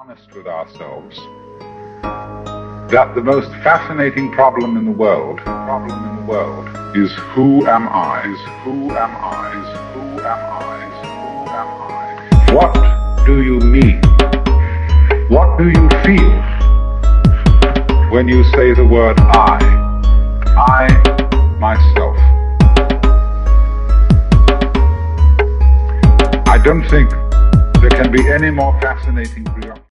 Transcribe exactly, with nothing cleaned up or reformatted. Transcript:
honest with ourselves that the most fascinating problem in the world, problem in the world, is who am I? Is who am I? Is who am I? Is who am I? What do you mean? What do you feel when you say the word I? I, myself. I don't think there can be any more fascinating